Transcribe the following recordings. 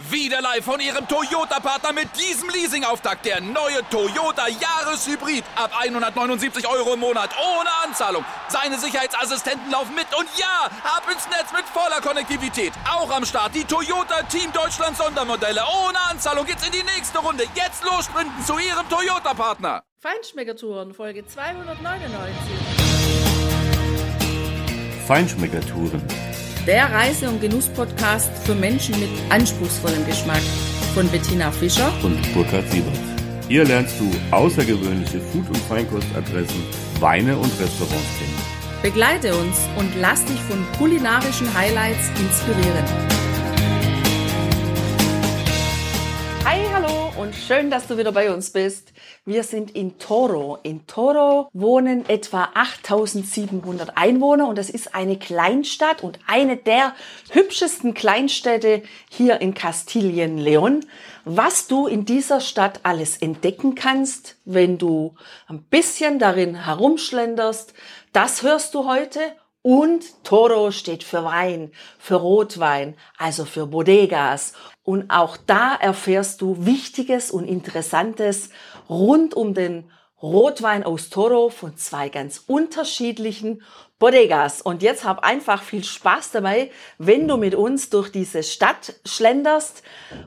Wieder live von Ihrem Toyota-Partner mit diesem Leasing-Auftakt. Der neue Toyota Jahreshybrid. Ab 179 € im Monat. Ohne Anzahlung. Seine Sicherheitsassistenten laufen mit. Und ja, ab ins Netz mit voller Konnektivität. Auch am Start die Toyota Team Deutschland Sondermodelle. Ohne Anzahlung geht's in die nächste Runde. Jetzt los sprinten zu Ihrem Toyota-Partner. Feinschmeckertouren, Folge 299. Feinschmeckertouren. Der Reise- und Genuss-Podcast für Menschen mit anspruchsvollem Geschmack von Bettina Fischer Und Burkhard Siebert. Hier lernst du außergewöhnliche Food- und Feinkostadressen, Weine und Restaurants kennen. Begleite uns und lass dich von kulinarischen Highlights inspirieren. Hi, hallo und schön, dass du wieder bei uns bist. Wir sind in Toro. In Toro wohnen etwa 8700 Einwohner und das ist eine Kleinstadt und eine der hübschesten Kleinstädte hier in Kastilien-León. Was du in dieser Stadt alles entdecken kannst, wenn du ein bisschen darin herumschlenderst, das hörst du heute. Und Toro steht für Wein, für Rotwein, also für Bodegas. Und auch da erfährst du Wichtiges und Interessantes rund um den Rotwein aus Toro von zwei ganz unterschiedlichen Bodegas. Und jetzt hab einfach viel Spaß dabei, wenn du mit uns durch diese Stadt schlenderst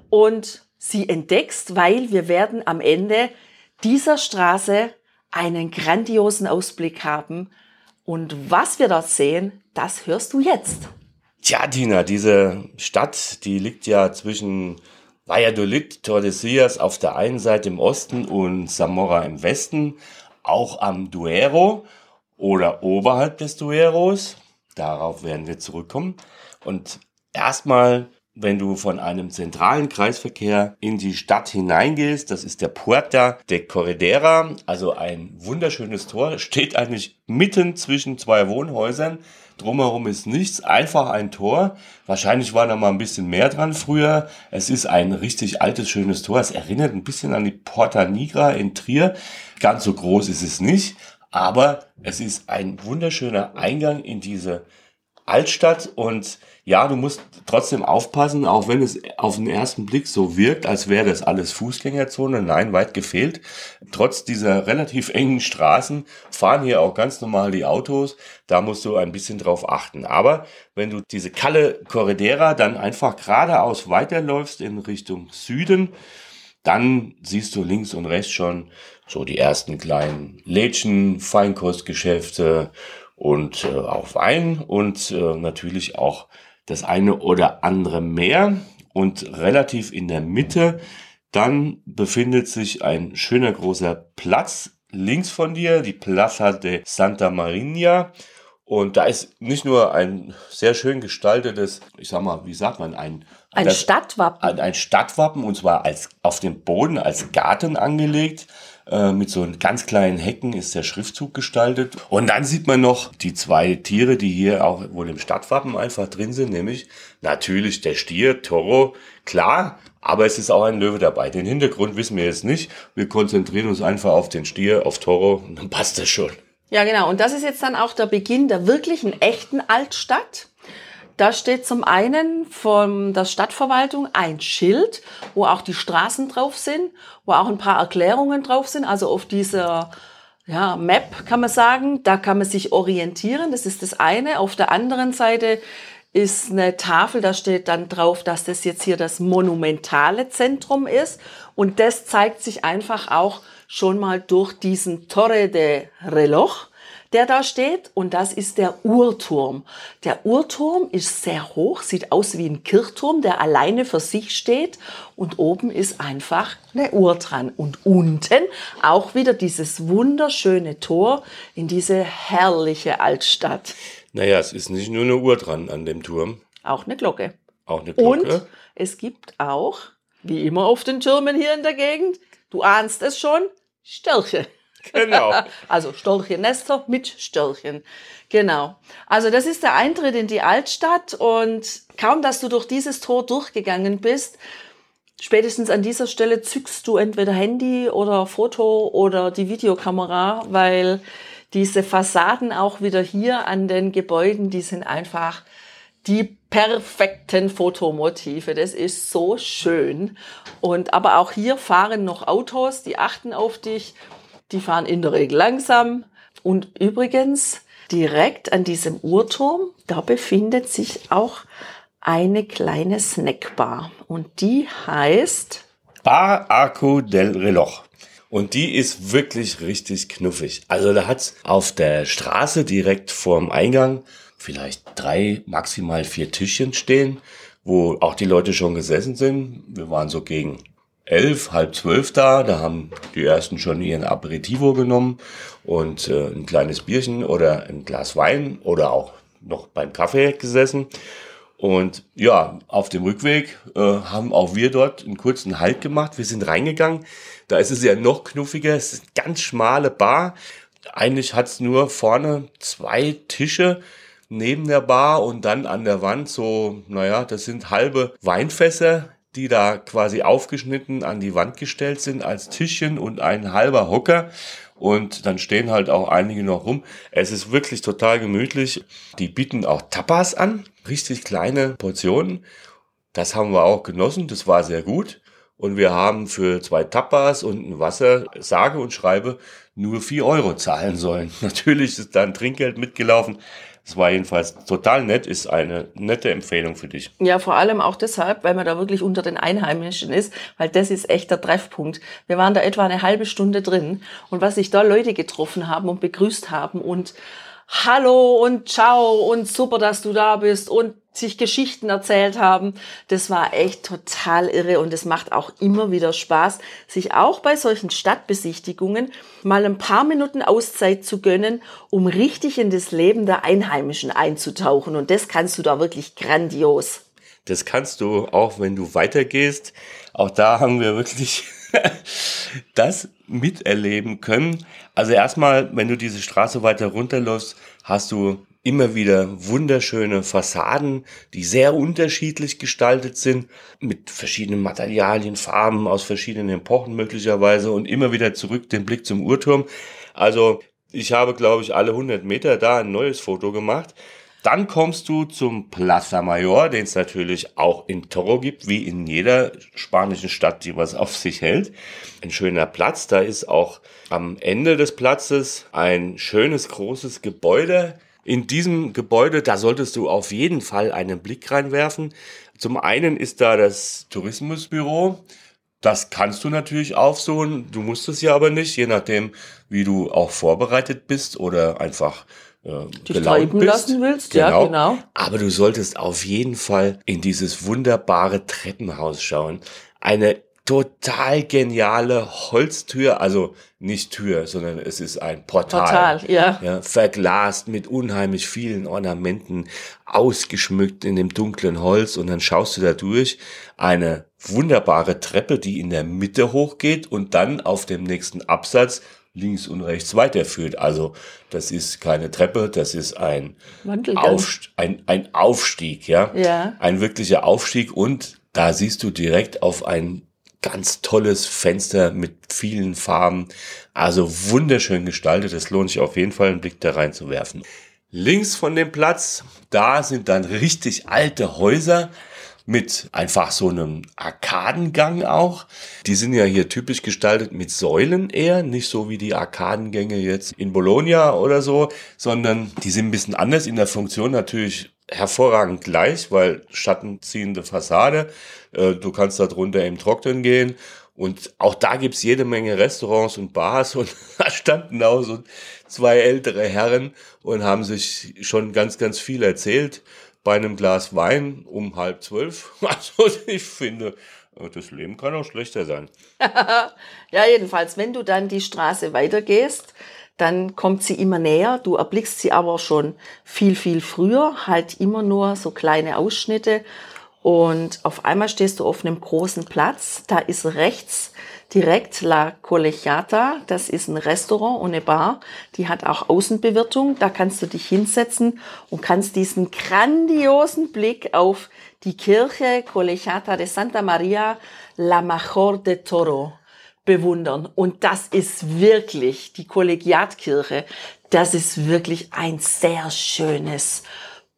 und sie entdeckst, weil wir werden am Ende dieser Straße einen grandiosen Ausblick haben. Und was wir dort sehen, das hörst du jetzt. Tja, Tina, diese Stadt, die liegt ja zwischen Valladolid, Tordesillas auf der einen Seite im Osten und Zamora im Westen, auch am Duero oder oberhalb des Dueros. Darauf werden wir zurückkommen. Und erstmal, wenn du von einem zentralen Kreisverkehr in die Stadt hineingehst, das ist der Puerta de Corredera, also ein wunderschönes Tor, steht eigentlich mitten zwischen zwei Wohnhäusern. Drumherum ist nichts, einfach ein Tor. Wahrscheinlich war da mal ein bisschen mehr dran früher. Es ist ein richtig altes, schönes Tor. Es erinnert ein bisschen an die Porta Nigra in Trier. Ganz so groß ist es nicht, aber es ist ein wunderschöner Eingang in diese Altstadt und ja, du musst trotzdem aufpassen, auch wenn es auf den ersten Blick so wirkt, als wäre das alles Fußgängerzone. Nein, weit gefehlt. Trotz dieser relativ engen Straßen fahren hier auch ganz normal die Autos. Da musst du ein bisschen drauf achten. Aber wenn du diese Calle Corredera dann einfach geradeaus weiterläufst in Richtung Süden, dann siehst du links und rechts schon so die ersten kleinen Lädchen, Feinkostgeschäfte und auch Wein und natürlich auch das eine oder andere mehr. Und relativ in der Mitte dann befindet sich ein schöner großer Platz links von dir, die Plaza de Santa Maria. Und da ist nicht nur ein sehr schön gestaltetes, ich sag mal, wie sagt man, ein Stadtwappen. Ein Stadtwappen, und zwar auf dem Boden als Garten angelegt. Mit so ganz kleinen Hecken ist der Schriftzug gestaltet. Und dann sieht man noch die zwei Tiere, die hier auch wohl im Stadtwappen einfach drin sind, nämlich natürlich der Stier, Toro, klar, aber es ist auch ein Löwe dabei. Den Hintergrund wissen wir jetzt nicht. Wir konzentrieren uns einfach auf den Stier, auf Toro, und dann passt das schon. Ja, genau. Und das ist jetzt dann auch der Beginn der wirklichen, echten Altstadt. Da steht zum einen von der Stadtverwaltung ein Schild, wo auch die Straßen drauf sind, wo auch ein paar Erklärungen drauf sind. Also auf dieser Map kann man sagen, da kann man sich orientieren. Das ist das eine. Auf der anderen Seite ist eine Tafel, da steht dann drauf, dass das jetzt hier das monumentale Zentrum ist. Und das zeigt sich einfach auch schon mal durch diesen Torre de Reloj, der da steht, und das ist der Uhrturm. Der Uhrturm ist sehr hoch, sieht aus wie ein Kirchturm, der alleine für sich steht, und oben ist einfach eine Uhr dran. Und unten auch wieder dieses wunderschöne Tor in diese herrliche Altstadt. Naja, es ist nicht nur eine Uhr dran an dem Turm. Auch eine Glocke. Auch eine Glocke. Und es gibt auch, wie immer auf den Türmen hier in der Gegend, du ahnst es schon, Störche. Genau. Also Störchennester mit Störchen. Genau. Also das ist der Eintritt in die Altstadt, und kaum, dass du durch dieses Tor durchgegangen bist, spätestens an dieser Stelle zückst du entweder Handy oder Foto oder die Videokamera, weil diese Fassaden auch wieder hier an den Gebäuden, die sind einfach die perfekten Fotomotive. Das ist so schön. Aber auch hier fahren noch Autos, die achten auf dich. Die fahren in der Regel langsam. Und übrigens, direkt an diesem Uhrturm, da befindet sich auch eine kleine Snackbar. Und die heißt Bar Arco del Reloj. Und die ist wirklich richtig knuffig. Also da hat's auf der Straße direkt vorm Eingang vielleicht 3, maximal 4 Tischchen stehen, wo auch die Leute schon gesessen sind. Wir waren so gegen 11, halb 12 da. Da haben die ersten schon ihren Aperitivo genommen und ein kleines Bierchen oder ein Glas Wein oder auch noch beim Kaffee gesessen. Und ja, auf dem Rückweg haben auch wir dort einen kurzen Halt gemacht. Wir sind reingegangen. Da ist es ja noch knuffiger. Es ist eine ganz schmale Bar. Eigentlich hat's nur vorne 2 Tische neben der Bar und dann an der Wand so, das sind halbe Weinfässer, die da quasi aufgeschnitten an die Wand gestellt sind als Tischchen und ein halber Hocker. Und dann stehen halt auch einige noch rum. Es ist wirklich total gemütlich. Die bieten auch Tapas an, richtig kleine Portionen. Das haben wir auch genossen, das war sehr gut. Und wir haben für 2 Tapas und ein Wasser, sage und schreibe, nur 4 Euro zahlen sollen. Natürlich ist da ein Trinkgeld mitgelaufen. Es war jedenfalls total nett, ist eine nette Empfehlung für dich. Ja, vor allem auch deshalb, weil man da wirklich unter den Einheimischen ist, weil das ist echt der Treffpunkt. Wir waren da etwa eine halbe Stunde drin und was sich da Leute getroffen haben und begrüßt haben und Hallo und Ciao und super, dass du da bist und sich Geschichten erzählt haben. Das war echt total irre und es macht auch immer wieder Spaß, sich auch bei solchen Stadtbesichtigungen mal ein paar Minuten Auszeit zu gönnen, um richtig in das Leben der Einheimischen einzutauchen. Und das kannst du da wirklich grandios. Das kannst du auch, wenn du weitergehst. Auch da haben wir wirklich das miterleben können. Also erstmal, wenn du diese Straße weiter runterläufst, hast du immer wieder wunderschöne Fassaden, die sehr unterschiedlich gestaltet sind, mit verschiedenen Materialien, Farben aus verschiedenen Epochen möglicherweise und immer wieder zurück den Blick zum Uhrturm. Also ich habe, glaube ich, alle 100 Meter da ein neues Foto gemacht. Dann kommst du zum Plaza Mayor, den es natürlich auch in Toro gibt, wie in jeder spanischen Stadt, die was auf sich hält. Ein schöner Platz, da ist auch am Ende des Platzes ein schönes, großes Gebäude. In diesem Gebäude, da solltest du auf jeden Fall einen Blick reinwerfen. Zum einen ist da das Tourismusbüro. Das kannst du natürlich aufsuchen, du musst es ja aber nicht, je nachdem, wie du auch vorbereitet bist oder einfach dich treiben lassen willst, genau. Ja, genau. Aber du solltest auf jeden Fall in dieses wunderbare Treppenhaus schauen. Eine total geniale Holztür, also nicht Tür, sondern es ist ein Portal. Ja, verglast mit unheimlich vielen Ornamenten, ausgeschmückt in dem dunklen Holz und dann schaust du da durch. Eine wunderbare Treppe, die in der Mitte hochgeht und dann auf dem nächsten Absatz links und rechts weiterführt. Also das ist keine Treppe, das ist ein Aufstieg, ja. Ein wirklicher Aufstieg und da siehst du direkt auf ein ganz tolles Fenster mit vielen Farben. Also wunderschön gestaltet, es lohnt sich auf jeden Fall einen Blick da rein zu werfen. Links von dem Platz, da sind dann richtig alte Häuser mit einfach so einem Arkadengang auch. Die sind ja hier typisch gestaltet mit Säulen eher, nicht so wie die Arkadengänge jetzt in Bologna oder so, sondern die sind ein bisschen anders in der Funktion, natürlich hervorragend gleich, weil schattenziehende Fassade, du kannst da drunter im Trocknen gehen und auch da gibt's jede Menge Restaurants und Bars und da standen auch so 2 ältere Herren und haben sich schon ganz, ganz viel erzählt bei einem Glas Wein um 11:30. Also ich finde, das Leben kann auch schlechter sein. Ja, jedenfalls, wenn du dann die Straße weitergehst, dann kommt sie immer näher. Du erblickst sie aber schon viel, viel früher, halt immer nur so kleine Ausschnitte. Und auf einmal stehst du auf einem großen Platz. Da ist rechts direkt La Colegiata. Das ist ein Restaurant und eine Bar. Die hat auch Außenbewirtung. Da kannst du dich hinsetzen und kannst diesen grandiosen Blick auf die Kirche Colegiata de Santa Maria la Major de Toro bewundern. Und das ist wirklich, die Kollegiatkirche, das ist wirklich ein sehr schönes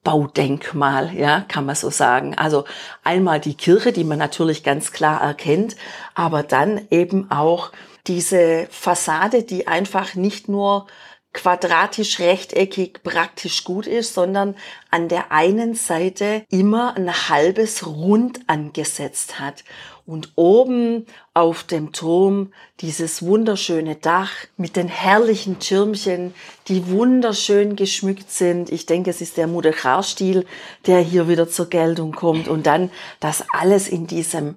Baudenkmal, ja, kann man so sagen. Also einmal die Kirche, die man natürlich ganz klar erkennt, aber dann eben auch diese Fassade, die einfach nicht nur quadratisch, rechteckig, praktisch gut ist, sondern an der einen Seite immer ein halbes Rund angesetzt hat. Und oben auf dem Turm dieses wunderschöne Dach mit den herrlichen Türmchen, die wunderschön geschmückt sind. Ich denke, es ist der Mudéjar-Stil, der hier wieder zur Geltung kommt. Und dann das alles in diesem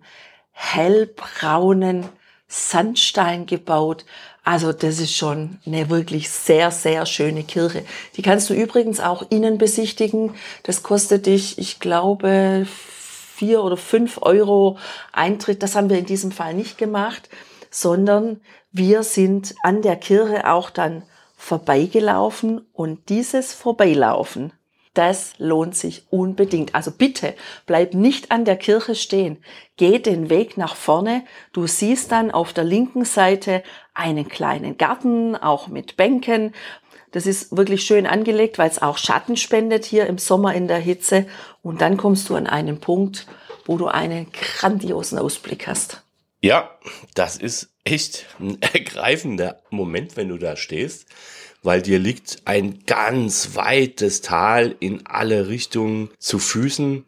hellbraunen Sandstein gebaut. Also das ist schon eine wirklich sehr, sehr schöne Kirche. Die kannst du übrigens auch innen besichtigen. Das kostet dich, ich glaube, 4 oder 5 Euro Eintritt. Das haben wir in diesem Fall nicht gemacht, sondern wir sind an der Kirche auch dann vorbeigelaufen. Und dieses Vorbeilaufen, das lohnt sich unbedingt. Also bitte, bleib nicht an der Kirche stehen. Geh den Weg nach vorne. Du siehst dann auf der linken Seite einen kleinen Garten, auch mit Bänken. Das ist wirklich schön angelegt, weil es auch Schatten spendet hier im Sommer in der Hitze. Und dann kommst du an einen Punkt, wo du einen grandiosen Ausblick hast. Ja, das ist echt ein ergreifender Moment, wenn du da stehst, weil dir liegt ein ganz weites Tal in alle Richtungen zu Füßen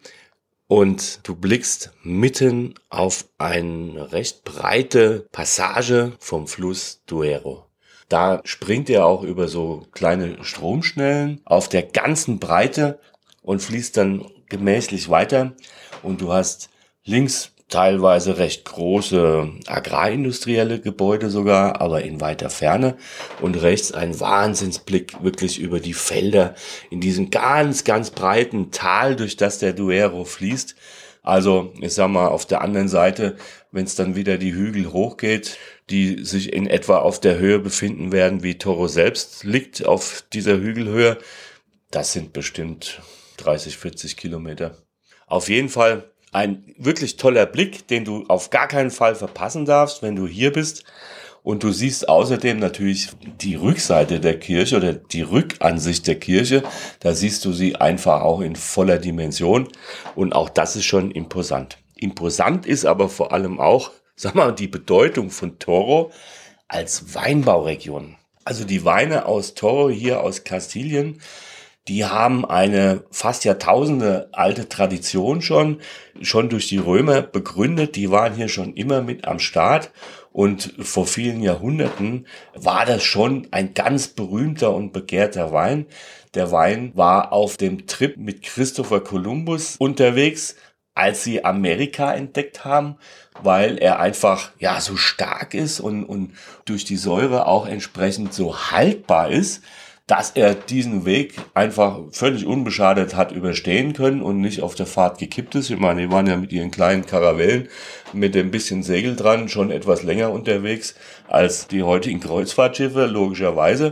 und du blickst mitten auf eine recht breite Passage vom Fluss Duero. Da springt er auch über so kleine Stromschnellen auf der ganzen Breite und fließt dann gemächlich weiter und du hast links teilweise recht große agrarindustrielle Gebäude sogar, aber in weiter Ferne. Und rechts ein Wahnsinnsblick wirklich über die Felder in diesem ganz, ganz breiten Tal, durch das der Duero fließt. Also, ich sag mal, auf der anderen Seite, wenn es dann wieder die Hügel hochgeht, die sich in etwa auf der Höhe befinden werden, wie Toro selbst liegt auf dieser Hügelhöhe, das sind bestimmt 30, 40 Kilometer. Auf jeden Fall ein wirklich toller Blick, den du auf gar keinen Fall verpassen darfst, wenn du hier bist. Und du siehst außerdem natürlich die Rückseite der Kirche oder die Rückansicht der Kirche. Da siehst du sie einfach auch in voller Dimension. Und auch das ist schon imposant. Imposant ist aber vor allem auch, sag mal, die Bedeutung von Toro als Weinbauregion. Also die Weine aus Toro hier aus Kastilien, die haben eine fast Jahrtausende alte Tradition schon durch die Römer begründet. Die waren hier schon immer mit am Start und vor vielen Jahrhunderten war das schon ein ganz berühmter und begehrter Wein. Der Wein war auf dem Trip mit Christopher Columbus unterwegs, als sie Amerika entdeckt haben, weil er einfach ja so stark ist und durch die Säure auch entsprechend so haltbar ist, dass er diesen Weg einfach völlig unbeschadet hat überstehen können und nicht auf der Fahrt gekippt ist. Ich meine, die waren ja mit ihren kleinen Karavellen mit ein bisschen Segel dran schon etwas länger unterwegs als die heutigen Kreuzfahrtschiffe, logischerweise.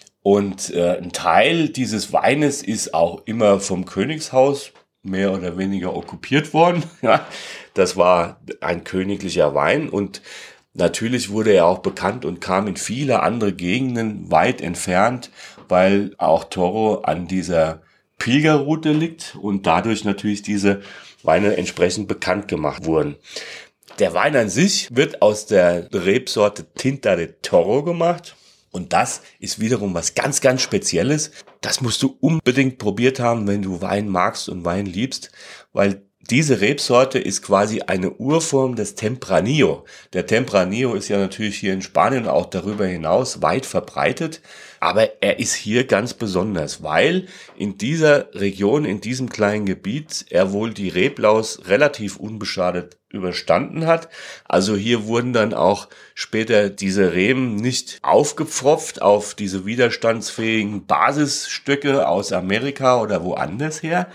Und ein Teil dieses Weines ist auch immer vom Königshaus mehr oder weniger okkupiert worden. Ja, das war ein königlicher Wein und natürlich wurde er auch bekannt und kam in viele andere Gegenden weit entfernt, weil auch Toro an dieser Pilgerroute liegt und dadurch natürlich diese Weine entsprechend bekannt gemacht wurden. Der Wein an sich wird aus der Rebsorte Tinta de Toro gemacht und das ist wiederum was ganz, ganz Spezielles. Das musst du unbedingt probiert haben, wenn du Wein magst und Wein liebst, weil diese Rebsorte ist quasi eine Urform des Tempranillo. Der Tempranillo ist ja natürlich hier in Spanien und auch darüber hinaus weit verbreitet, aber er ist hier ganz besonders, weil in dieser Region, in diesem kleinen Gebiet, er wohl die Reblaus relativ unbeschadet überstanden hat. Also hier wurden dann auch später diese Reben nicht aufgepfropft auf diese widerstandsfähigen Basisstöcke aus Amerika oder woanders her.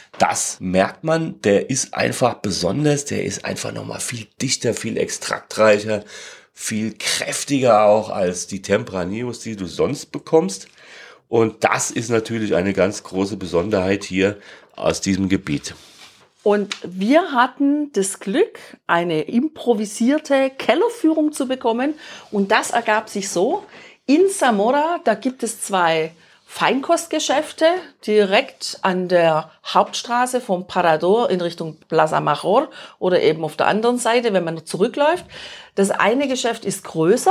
Das merkt man, der ist einfach besonders, der ist einfach nochmal viel dichter, viel extraktreicher, viel kräftiger auch als die Tempranillos, die du sonst bekommst. Und das ist natürlich eine ganz große Besonderheit hier aus diesem Gebiet. Und wir hatten das Glück, eine improvisierte Kellerführung zu bekommen. Und das ergab sich so: In Zamora, da gibt es 2 Feinkostgeschäfte direkt an der Hauptstraße vom Parador in Richtung Plaza Major oder eben auf der anderen Seite, wenn man zurückläuft. Das eine Geschäft ist größer.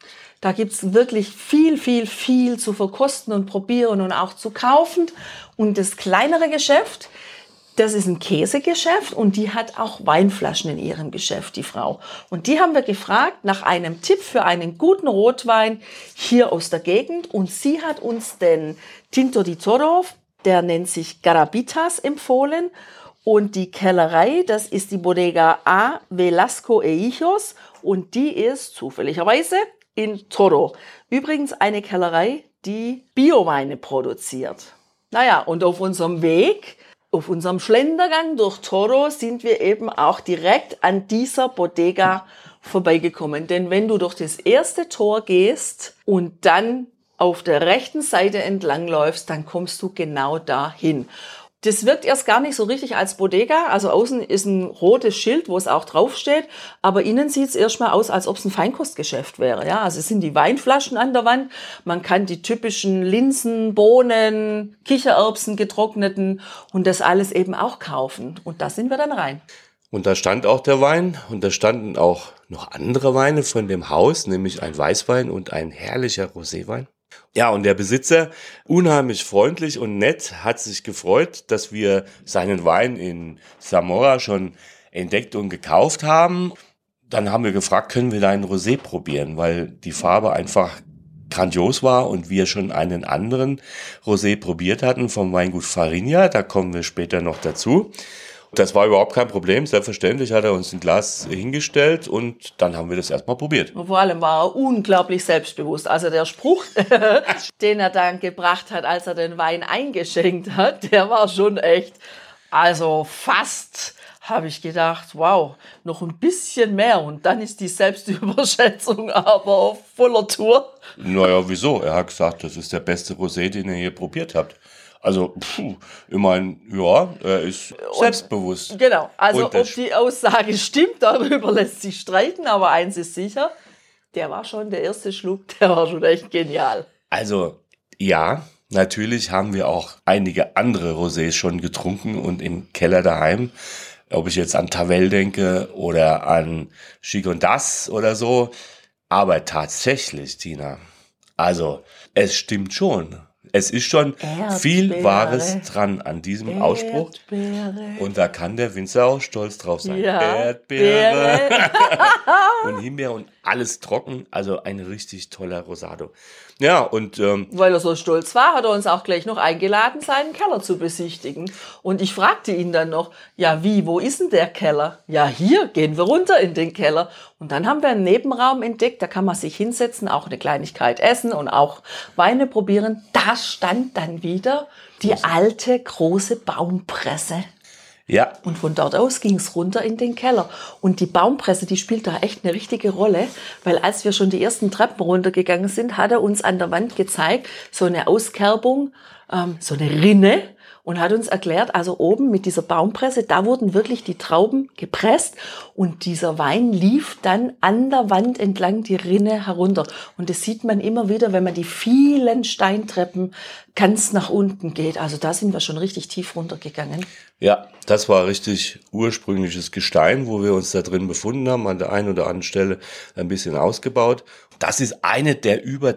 Da gibt's wirklich viel zu verkosten und probieren und auch zu kaufen. Und das kleinere Geschäft, das ist ein Käsegeschäft und die hat auch Weinflaschen in ihrem Geschäft, die Frau. Und die haben wir gefragt nach einem Tipp für einen guten Rotwein hier aus der Gegend. Und sie hat uns den Tinto di Toro, der nennt sich Garabitas, empfohlen. Und die Kellerei, das ist die Bodega A. Velasco e Hijos und die ist zufälligerweise in Toro. Übrigens eine Kellerei, die Bioweine produziert. Naja, und auf unserem Weg, auf unserem Schlendergang durch Toro sind wir eben auch direkt an dieser Bodega vorbeigekommen. Denn wenn du durch das erste Tor gehst und dann auf der rechten Seite entlangläufst, dann kommst du genau dahin. Das wirkt erst gar nicht so richtig als Bodega. Also außen ist ein rotes Schild, wo es auch draufsteht. Aber innen sieht es erstmal aus, als ob es ein Feinkostgeschäft wäre. Ja, also es sind die Weinflaschen an der Wand. Man kann die typischen Linsen, Bohnen, Kichererbsen, getrockneten und das alles eben auch kaufen. Und da sind wir dann rein. Und da stand auch der Wein und da standen auch noch andere Weine von dem Haus, nämlich ein Weißwein und ein herrlicher Roséwein. Ja, und der Besitzer, unheimlich freundlich und nett, hat sich gefreut, dass wir seinen Wein in Zamora schon entdeckt und gekauft haben. Dann haben wir gefragt, können wir da einen Rosé probieren, weil die Farbe einfach grandios war und wir schon einen anderen Rosé probiert hatten vom Weingut Farinha. Da kommen wir später noch dazu. Das war überhaupt kein Problem. Selbstverständlich hat er uns ein Glas hingestellt und dann haben wir das erstmal probiert. Und vor allem war er unglaublich selbstbewusst. Also der Spruch, den er dann gebracht hat, als er den Wein eingeschenkt hat, der war schon echt, also fast habe ich gedacht, wow, noch ein bisschen mehr und dann ist die Selbstüberschätzung aber auf voller Tour. Naja, wieso? Er hat gesagt, das ist der beste Rosé, den ihr hier probiert habt. Also, immerhin, ja, er ist selbstbewusst. Genau, also ob die Aussage stimmt, darüber lässt sich streiten, aber eins ist sicher, der war schon der erste Schluck, der war schon echt genial. Also, ja, natürlich haben wir auch einige andere Rosés schon getrunken und im Keller daheim, ob ich jetzt an Tavel denke oder an Gigondas oder so, aber tatsächlich, Tina, also, es stimmt schon. Es ist schon viel Wahres dran an diesem Ausspruch. Und da kann der Winzer auch stolz drauf sein. Ja, Erdbeere und Himbeer und alles trocken. Also ein richtig toller Rosado. Ja, und weil er so stolz war, hat er uns auch gleich noch eingeladen, seinen Keller zu besichtigen. Und ich fragte ihn dann noch, ja wie, wo ist denn der Keller? Ja, hier, gehen wir runter in den Keller. Und dann haben wir einen Nebenraum entdeckt, da kann man sich hinsetzen, auch eine Kleinigkeit essen und auch Weine probieren. Da stand dann wieder die alte große Baumpresse. Ja. Und von dort aus ging es runter in den Keller. Und die Baumpresse, die spielt da echt eine richtige Rolle, weil als wir schon die ersten Treppen runtergegangen sind, hat er uns an der Wand gezeigt, so eine Auskerbung, so eine Rinne, und hat uns erklärt, also oben mit dieser Baumpresse, da wurden wirklich die Trauben gepresst und dieser Wein lief dann an der Wand entlang die Rinne herunter. Und das sieht man immer wieder, wenn man die vielen Steintreppen ganz nach unten geht. Also da sind wir schon richtig tief runtergegangen. Ja, das war richtig ursprüngliches Gestein, wo wir uns da drin befunden haben, an der einen oder anderen Stelle ein bisschen ausgebaut. Das ist eine der über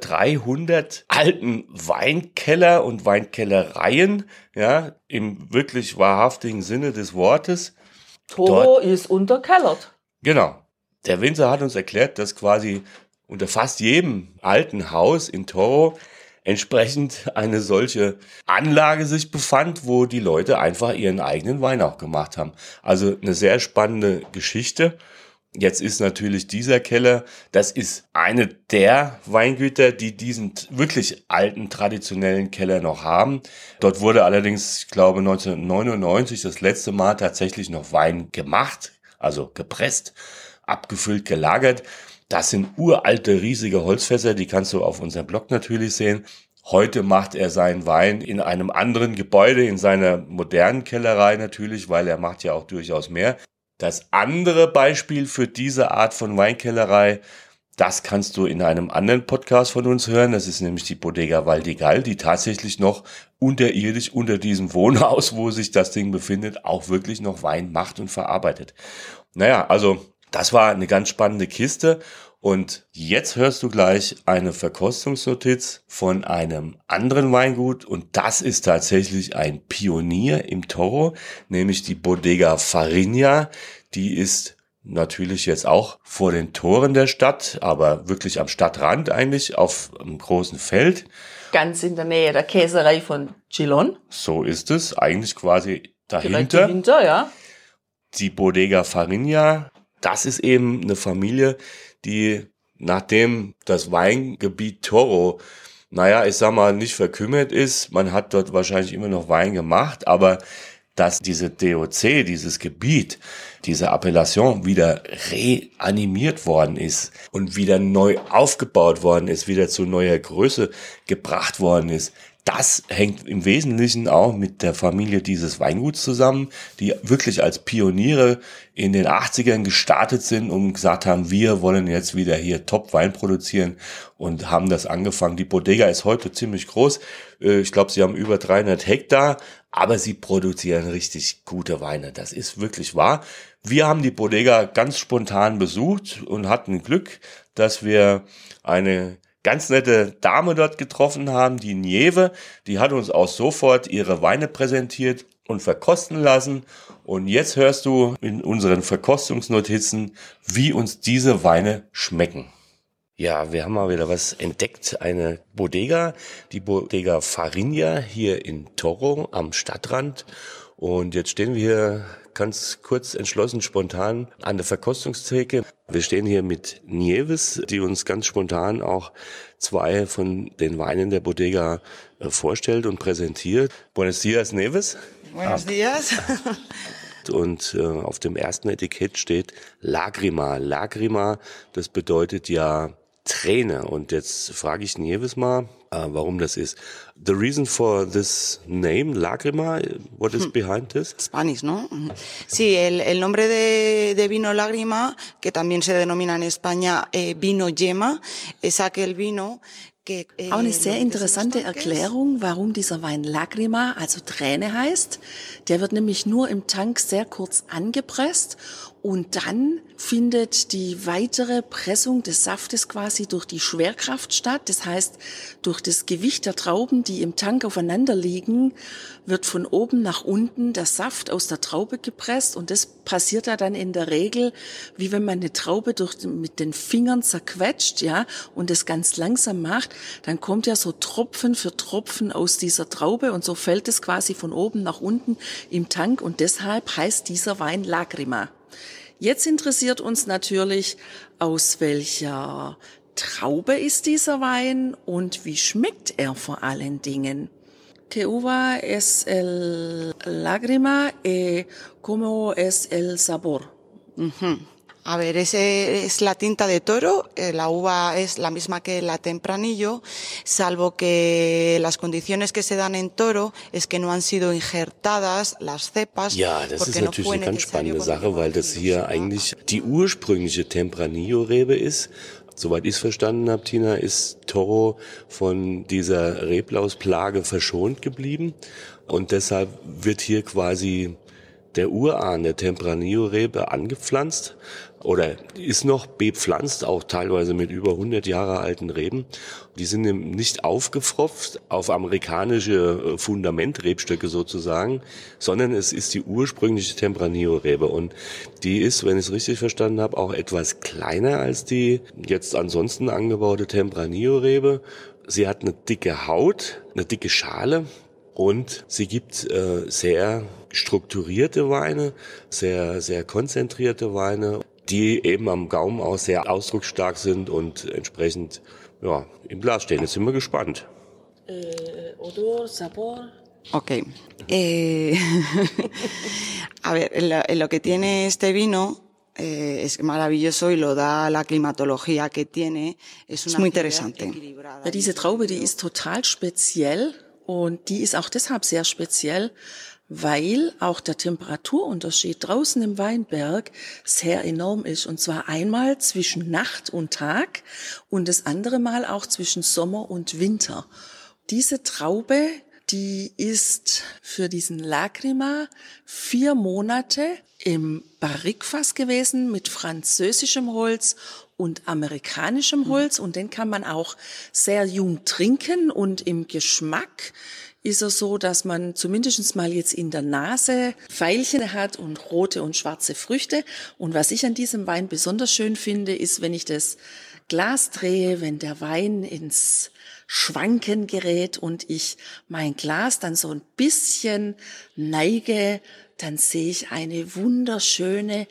300 alten Weinkeller und Weinkellereien, ja, im wirklich wahrhaftigen Sinne des Wortes. Toro ist unterkellert. Genau. Der Winzer hat uns erklärt, dass quasi unter fast jedem alten Haus in Toro entsprechend eine solche Anlage sich befand, wo die Leute einfach ihren eigenen Wein auch gemacht haben. Also eine sehr spannende Geschichte. Jetzt ist natürlich dieser Keller, das ist eine der Weingüter, die diesen wirklich alten, traditionellen Keller noch haben. Dort wurde allerdings, ich glaube 1999 das letzte Mal tatsächlich noch Wein gemacht, also gepresst, abgefüllt, gelagert. Das sind uralte, riesige Holzfässer, die kannst du auf unserem Blog natürlich sehen. Heute macht er seinen Wein in einem anderen Gebäude, in seiner modernen Kellerei natürlich, weil er macht ja auch durchaus mehr. Das andere Beispiel für diese Art von Weinkellerei, Das kannst du in einem anderen Podcast von uns hören. Das ist nämlich die Bodega Valdigal, die tatsächlich noch unterirdisch unter diesem Wohnhaus, wo sich das Ding befindet, auch wirklich noch Wein macht und verarbeitet. Naja, also das war eine ganz spannende Kiste. Und jetzt hörst du gleich eine Verkostungsnotiz von einem anderen Weingut. Und das ist tatsächlich ein Pionier im Toro, nämlich die Bodega Farinha. Die ist natürlich jetzt auch vor den Toren der Stadt, aber wirklich am Stadtrand eigentlich, auf einem großen Feld. Ganz in der Nähe der Käserei von Chilon. So ist es, eigentlich quasi Direkt dahinter. dahinter, ja. Die Bodega Farinha, das ist eben eine Familie, die, nachdem das Weingebiet Toro, ich sag mal, nicht verkümmert ist, man hat dort wahrscheinlich immer noch Wein gemacht, aber dass diese DOC, dieses Gebiet, diese Appellation wieder reanimiert worden ist und wieder neu aufgebaut worden ist, wieder zu neuer Größe gebracht worden ist, das hängt im Wesentlichen auch mit der Familie dieses Weinguts zusammen, die wirklich als Pioniere in den 80ern gestartet sind und gesagt haben, wir wollen jetzt wieder hier Top-Wein produzieren und haben das angefangen. Die Bodega ist heute ziemlich groß. Ich glaube, sie haben über 300 Hektar, aber sie produzieren richtig gute Weine. Das ist wirklich wahr. Wir haben die Bodega ganz spontan besucht und hatten Glück, dass wir eine ganz nette Dame dort getroffen haben, die Nieve, die hat uns auch sofort ihre Weine präsentiert und verkosten lassen. Und jetzt hörst du in unseren Verkostungsnotizen, wie uns diese Weine schmecken. Ja, wir haben mal wieder was entdeckt, eine Bodega, die Bodega Farinha hier in Toro am Stadtrand. Und jetzt stehen wir hier ganz kurz, entschlossen, spontan an der Verkostungstheke. Wir stehen hier mit Nieves, die uns ganz spontan auch 2 von den Weinen der Bodega vorstellt und präsentiert. Buenos dias, Nieves. Buenos dias. Und auf dem ersten Etikett steht Lagrima. Lagrima, das bedeutet ja Träne. Und jetzt frage ich Nieves mal, warum das ist. The reason for this name, Lagrima, what is behind this? Spanish, ¿no? Sí, el nombre de vino Lágrima, que también se denomina en España vino yema, es aquel vino que... Auch eine sehr interessante Erklärung, warum dieser Wein Lagrima, also Träne heißt. Der wird nämlich nur im Tank sehr kurz angepresst und dann findet die weitere Pressung des Saftes quasi durch die Schwerkraft statt. Das heißt, durch das Gewicht der Trauben, die im Tank aufeinander liegen, wird von oben nach unten der Saft aus der Traube gepresst und das passiert ja dann in der Regel, wie wenn man eine Traube mit den Fingern zerquetscht, ja, und das ganz langsam macht, dann kommt ja so Tropfen für Tropfen aus dieser Traube und so fällt es quasi von oben nach unten im Tank und deshalb heißt dieser Wein Lagrima. Jetzt interessiert uns natürlich, aus welcher Traube ist dieser Wein und wie schmeckt er vor allen Dingen? ¿Qué uva es el Lagrima y cómo es el sabor? A ver, ese es la tinta de toro, la uva es la misma que la Tempranillo, salvo que las condiciones que se dan en Toro es que no han sido injertadas las cepas. Ja, das ist natürlich eine ganz spannende Sache, weil das hier eigentlich die ursprüngliche Tempranillo-Rebe ist. Soweit ich es verstanden habe, Tina, ist Toro von dieser Reblausplage verschont geblieben und deshalb wird hier quasi der Urahn der Tempranillo-Rebe angepflanzt oder ist noch bepflanzt, auch teilweise mit über 100 Jahre alten Reben. Die sind nicht aufgepfropft auf amerikanische Fundamentrebstöcke sozusagen, sondern es ist die ursprüngliche Tempranillo-Rebe und die ist, wenn ich es richtig verstanden habe, auch etwas kleiner als die jetzt ansonsten angebaute Tempranillo-Rebe. Sie hat eine dicke Haut, eine dicke Schale. Und sie gibt sehr strukturierte Weine, sehr, sehr konzentrierte Weine, die eben am Gaumen auch sehr ausdrucksstark sind und entsprechend im Glas stehen. Jetzt sind wir gespannt. Odor, Sabor. Okay. A ver, lo que tiene este vino es maravilloso y lo da la climatología que tiene. Es muy interesante. Ja, diese Traube, die ist total speziell. Und die ist auch deshalb sehr speziell, weil auch der Temperaturunterschied draußen im Weinberg sehr enorm ist. Und zwar einmal zwischen Nacht und Tag und das andere Mal auch zwischen Sommer und Winter. Diese Traube, die ist für diesen Lacrima 4 Monate im Barrikfass gewesen mit französischem Holz und amerikanischem Holz. Und den kann man auch sehr jung trinken. Und im Geschmack ist er so, dass man zumindest mal jetzt in der Nase Veilchen hat und rote und schwarze Früchte. Und was ich an diesem Wein besonders schön finde, ist, wenn ich das Glas drehe, wenn der Wein ins Schwanken gerät und ich mein Glas dann so ein bisschen neige, dann sehe ich eine wunderschöne,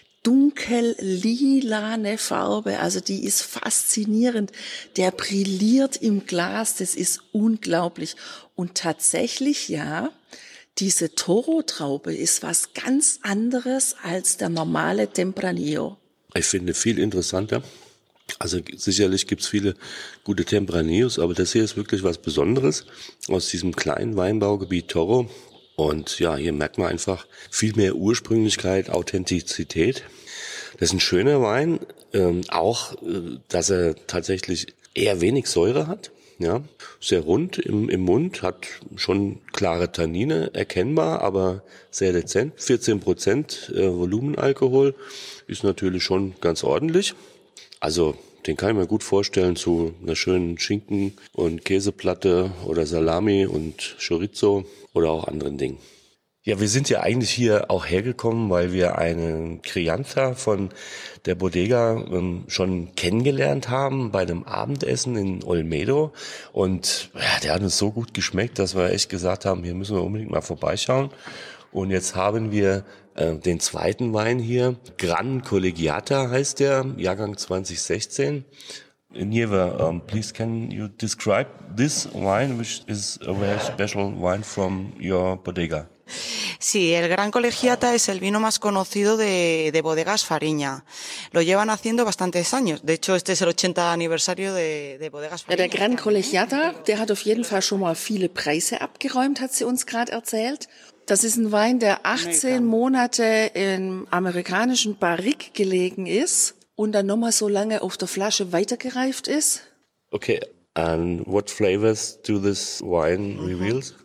dunkel-lilane Farbe. Also die ist faszinierend. Der brilliert im Glas, das ist unglaublich. Und tatsächlich, ja, diese Toro-Traube ist was ganz anderes als der normale Tempranillo. Ich finde viel interessanter. Also sicherlich gibt's viele gute Tempranillos, aber das hier ist wirklich was Besonderes aus diesem kleinen Weinbaugebiet Toro. Und ja, hier merkt man einfach viel mehr Ursprünglichkeit, Authentizität. Das ist ein schöner Wein, auch, dass er tatsächlich eher wenig Säure hat. Ja, sehr rund im Mund, hat schon klare Tannine, erkennbar, aber sehr dezent. 14% Volumenalkohol ist natürlich schon ganz ordentlich. Also den kann ich mir gut vorstellen zu einer schönen Schinken- und Käseplatte oder Salami und Chorizo oder auch anderen Dingen. Ja, wir sind ja eigentlich hier auch hergekommen, weil wir einen Crianza von der Bodega schon kennengelernt haben bei dem Abendessen in Olmedo. Und ja, der hat uns so gut geschmeckt, dass wir echt gesagt haben, hier müssen wir unbedingt mal vorbeischauen. Und jetzt haben wir den zweiten Wein hier. Gran Collegiata heißt der, Jahrgang 2016. Nieve, please can you describe this wine, which is a very special wine from your bodega? Sí, el Gran Collegiata es el vino más conocido de Bodegas Fariña. Lo llevan haciendo bastantes años. De hecho, este es el 80 aniversario de Bodegas Fariña. Der Gran Collegiata, der hat auf jeden Fall schon mal viele Preise abgeräumt, hat sie uns gerade erzählt. Das ist ein Wein, der 18 Monate im amerikanischen Barrique gelegen ist und dann nochmal so lange auf der Flasche weitergereift ist. Okay, and what flavors do this wine reveals?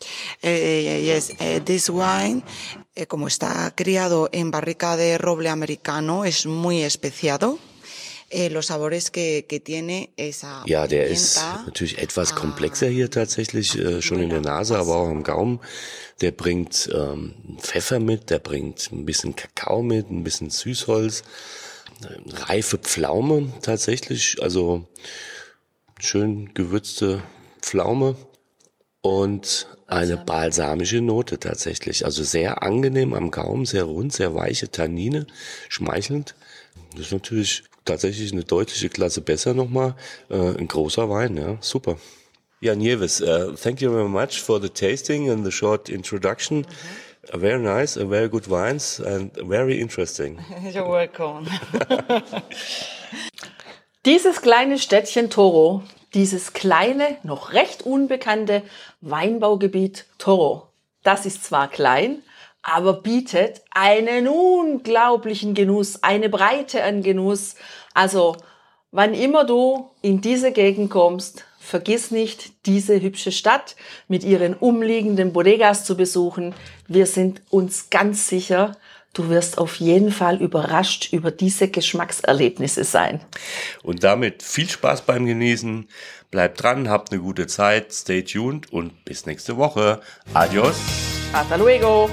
Yes, this wine, como está criado en barrica de roble americano, es muy especiado. Los sabores que tiene esa Ja, der ist natürlich etwas komplexer hier tatsächlich, schon in der Nase, aber auch im Gaumen. Der bringt Pfeffer mit, der bringt ein bisschen Kakao mit, ein bisschen Süßholz, reife Pflaume tatsächlich, also schön gewürzte Pflaume und eine balsamische Note tatsächlich. Also sehr angenehm am Gaumen, sehr rund, sehr weiche Tannine, schmeichelnd. Das ist natürlich tatsächlich eine deutliche Klasse besser nochmal. Ein großer Wein, ja, super. Ja, Nieves, thank you very much for the tasting and the short introduction. Very nice, very good wines and very interesting. You're welcome. Dieses kleine Städtchen Toro, dieses kleine, noch recht unbekannte Weinbaugebiet Toro, das ist zwar klein, aber bietet einen unglaublichen Genuss, eine Breite an Genuss. Also, wann immer du in diese Gegend kommst, vergiss nicht, diese hübsche Stadt mit ihren umliegenden Bodegas zu besuchen. Wir sind uns ganz sicher, du wirst auf jeden Fall überrascht über diese Geschmackserlebnisse sein. Und damit viel Spaß beim Genießen. Bleibt dran, habt eine gute Zeit, stay tuned und bis nächste Woche. Adios. Hasta luego.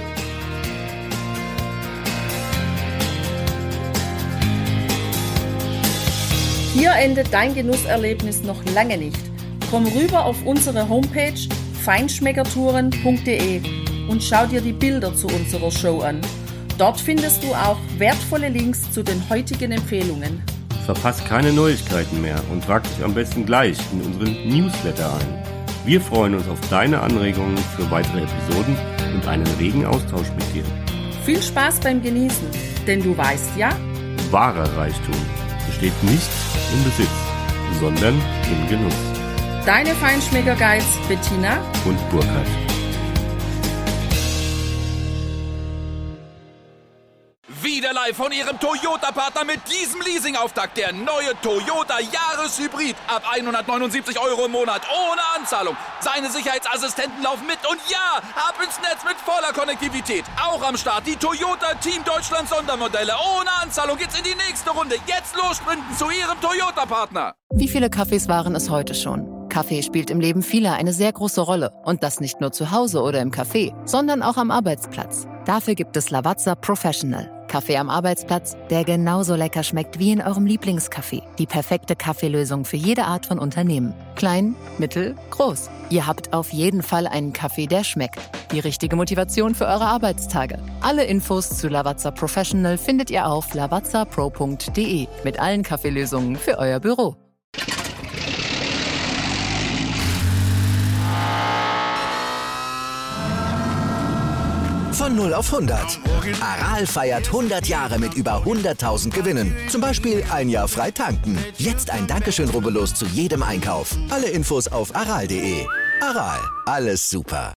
Hier endet dein Genusserlebnis noch lange nicht. Komm rüber auf unsere Homepage feinschmeckertouren.de und schau dir die Bilder zu unserer Show an. Dort findest du auch wertvolle Links zu den heutigen Empfehlungen. Verpasst keine Neuigkeiten mehr und trag dich am besten gleich in unseren Newsletter ein. Wir freuen uns auf deine Anregungen für weitere Episoden und einen regen Austausch mit dir. Viel Spaß beim Genießen, denn du weißt ja, Wahrer Reichtum besteht nicht im Besitz, sondern im Genuss. deine Feinschmecker-Guides Bettina Und Burkhard. live von Ihrem Toyota-Partner mit diesem Leasing-Auftakt. Der neue Toyota Jahreshybrid. Ab 179 € im Monat. Ohne Anzahlung. Seine Sicherheitsassistenten laufen mit. Und ja, ab ins Netz mit voller Konnektivität. Auch am Start die Toyota Team Deutschland Sondermodelle. Ohne Anzahlung geht's in die nächste Runde. Jetzt los sprinten zu Ihrem Toyota-Partner. Wie viele Kaffees waren es heute schon? Kaffee spielt im Leben vieler eine sehr große Rolle. Und das nicht nur zu Hause oder im Café, sondern auch am Arbeitsplatz. Dafür gibt es Lavazza Professional. Kaffee am Arbeitsplatz, der genauso lecker schmeckt wie in eurem Lieblingscafé. Die perfekte Kaffeelösung für jede Art von Unternehmen. Klein, mittel, groß. Ihr habt auf jeden Fall einen Kaffee, der schmeckt. Die richtige Motivation für eure Arbeitstage. Alle Infos zu Lavazza Professional findet ihr auf lavazzapro.de mit allen Kaffeelösungen für euer Büro. Von 0 auf 100. Aral feiert 100 Jahre mit über 100.000 Gewinnen. Zum Beispiel ein Jahr frei tanken. Jetzt ein Dankeschön, rubbellos zu jedem Einkauf. Alle Infos auf aral.de. Aral, alles super.